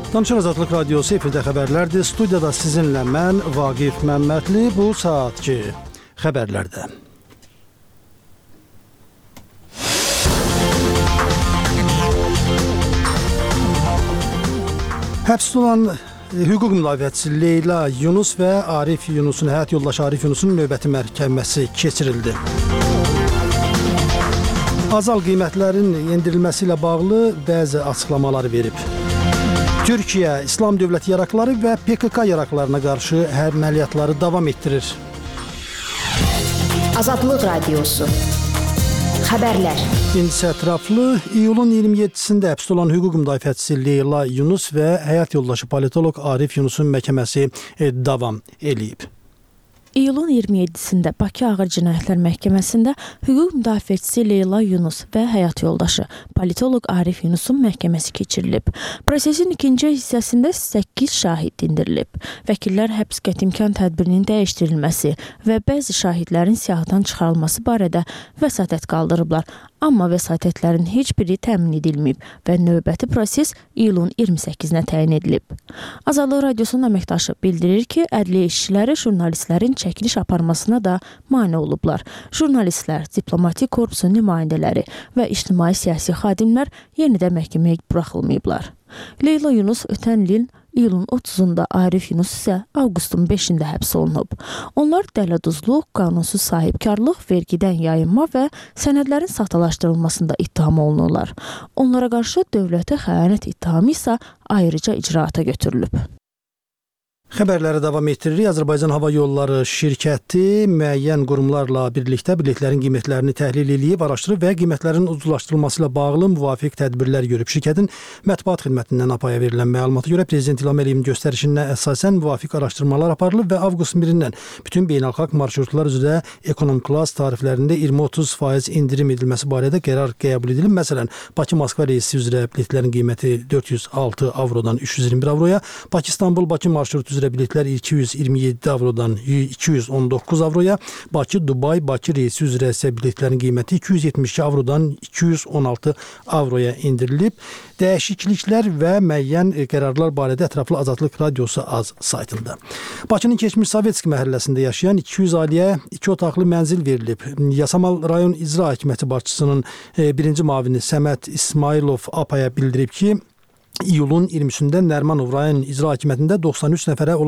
Danışan Azadlıq Radiosu efirdə xəbərlərdir. Studiyada sizinlə mən, Vaqif Məmmədli, bu saatki xəbərlərdə. Həbs olan hüquq müdafiəçisi Leyla Yunus və Arif Yunusun, həyat yoldaşı Arif Yunusun növbəti məhkəməsi keçirildi. Azal qiymətlərin endirilməsi ilə bağlı bəzi açıqlamalar verib. Türkiyə, İslam dövləti yaraqları və PKK yaraqlarına qarşı əməliyyatları davam etdirir. Azadlıq Radiosu. Xəbərlər. İndi ətraflı iyulun 27-sində həbs olan hüquq müdafiəçisi Leyla Yunus və həyat yoldaşı politoloq Arif Yunusun məhkəməsi davam eləyib. İyulun 27-sində Bakı Ağır Cinayətlər Məhkəməsində hüquq müdafiəçisi Leyla Yunus və həyat yoldaşı politoloq Arif Yunusun məhkəməsi keçirilib. Prosesin ikinci hissəsində 8 şahid dindirilib. Vəkillər həbs qətimkan tədbirinin dəyişdirilməsi və bəzi şahidlərin siyahıdan çıxarılması barədə vəsatət qaldırıblar. Amma vəsatətlərin heç biri təmin edilməyib və növbəti proses iyulun 28-nə təyin edilib. Azadlıq Radiosunun əməkdaşı bildirir ki, ədliyyə işçiləri jurnalistlərin çəkiliş aparmasına da mane olublar. Jurnalistlər, diplomatik korpusun nümayəndələri və ictimai-siyasi xadimlər yenidə məhkəməyə buraxılmayıblar. Leyla Yunus ötən ilin iyulun 30-da, Arif Yunus isə avqustun 5-də həbs olunub. Onlar dələduzluq, qanunsuz sahibkarlıq, vergidən yayınma və sənədlərin saxtalaşdırılmasında ittiham olunurlar. Onlara qarşı dövlətə xəyanət ittihamı isə ayrıca icraata götürülüb. Xəbərləri davam etdiririk. Azərbaycan Hava Yolları şirkəti müəyyən qurumlarla birlikdə biletlərin qiymətlərini təhlil edib, araşdırıb və qiymətlərin ucuzlaşdırılması ilə bağlı müvafiq tədbirlər görüb. Şirkətin mətbuat xidmətindən APAya verilən məlumata görə Prezident İlham Əliyevin göstərişinə əsasən müvafiq araşdırmalar aparılıb və avqustun 1-dən bütün beynəlxalq marşrutlar üzrə ekonom klass tariflərində 20-30% indirim edilməsi barədə qərar qəbul edilib. Məsələn, Bakı-Moskva reysi üzrə biletlərin qiyməti 406 avrodan 321 avroya, Bakı-İstanbul-Bakı marşrutu üzrə biletlər 227 avrodan 219 avroya, Bakı-Dubay-Bakı reysi üzrə isə biletlərin qiyməti 272 avrodan 216 avroya indirilib. Dəyişikliklər və müəyyən qərarlar barədə ətraflı Azadlıq Radiosu az saytında. Bakının keçmiş Sovetski məhəlləsində yaşayan 200 ailəyə 2 otaqlı mənzil verilib. Yasamal rayon icra hakimiyyəti başçısının birinci müavini Səməd İsmailov APAya bildirib ki, İyulun 20-sində Nərmanov rayon icra hakimiyyətində 93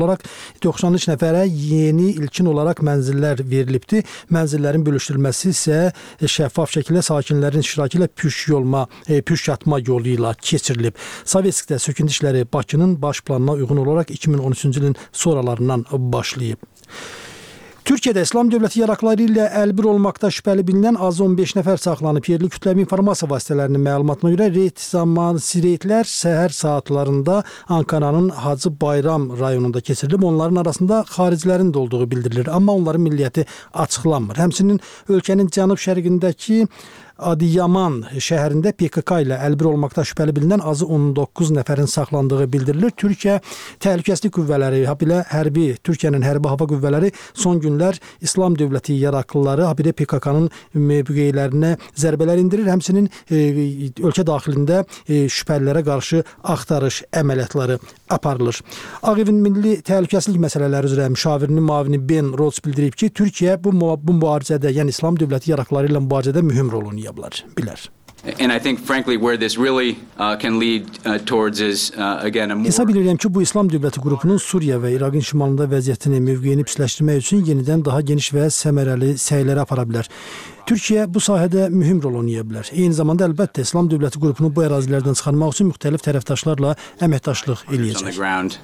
nəfərə yeni ilkin olaraq mənzillər verilibdi. Mənzillərin bölüşdürülməsi isə şəffaf şəkildə sakinlərin iştirakı ilə püşkatma yolu ilə keçirilib. Sovetskdə söküntü işləri Bakının baş planına uyğun olaraq 2013-cü ilin sonralarından başlayıb. Türkiyədə İslam dövləti yaraqları ilə əlbir olmaqda şübhəli bilinən az 15 nəfər saxlanıb. Yerli kütləvi informasiya vasitələrinin məlumatına görə reydlər səhər saatlarında Ankaranın Hacı Bayram rayonunda keçirilib. Onların arasında xaricilərin də olduğu bildirilir, amma onların milliyyəti açıqlanmır. Həmçinin ölkənin cənub-şərqindəki Adiyaman şəhərində PKK ilə əlbir olmaqda şübhəli bilinən azı 19 nəfərin saxlandığı bildirilir. Türkiyə Təhlükəsizlik Qüvvələri, Türkiyənin hərbi hava qüvvələri son günlər İslam dövləti yaraqlıları, habelə PKK-nın mövqeylərinə zərbələr indirir. Həmçinin ölkə daxilində şübhəlilərə qarşı axtarış əməliyyatları aparılır. Ağ Evin Milli Təhlükəsizlik məsələləri üzrə müşavirinin müavini Ben Rhodes bildirib ki, Türkiyə bu mübarizədə, yəni İslam dövləti yaraqları ilə mübarizədə mühüm rol oynayır. And I think frankly where this really can lead towards is again a more Hesab edirəm ki, bu İslam dövləti qrupunun Suriya və İraqın şimalında vəziyyətini, mövqeyini pisləşdirmək üçün yenidən daha geniş və səmərəli səyləri apara bilər. Türkiyə bu sahədə mühüm rol oynaya bilər. Eyni zamanda əlbəttə İslam dövləti qrupunu bu ərazilərdən çıxarmaq üçün müxtəlif tərəfdaşlarla əməkdaşlıq eləyəcək.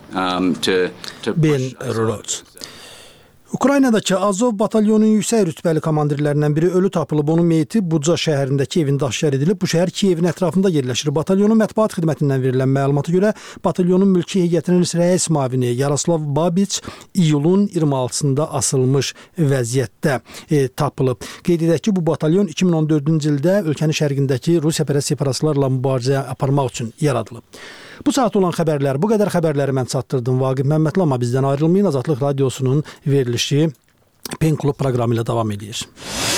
Ben Rhodes. Ukraynadakı Azov batalyonunun yüksək rütbəli komandirlərindən biri ölü tapılıb. Onun meyiti Buca şəhərindəki evində aşkar edilib. Bu şəhər Kiyevin ətrafında yerləşir. Batalyonun mətbuat xidmətindən verilən məlumata görə batalyonun mülki heyətinin rəis müavini Yaroslav Babiç iyulun 26-sında asılmış vəziyyətdə tapılıb. Qeyd edək ki, bu batalyon 2014-cü ildə ölkənin şərqindəki Rusiya-pərəst separatistlərlə mübarizə aparmaq üçün yaradılıb. Bu saat olan xəbərlər, bu qədər xəbərləri mən çatdırdım. Vaqif Məmmədli, amma bizdən ayrılmayın. Azadlıq Radiosunun verilişi Pen Klub proqramı ilə davam edir.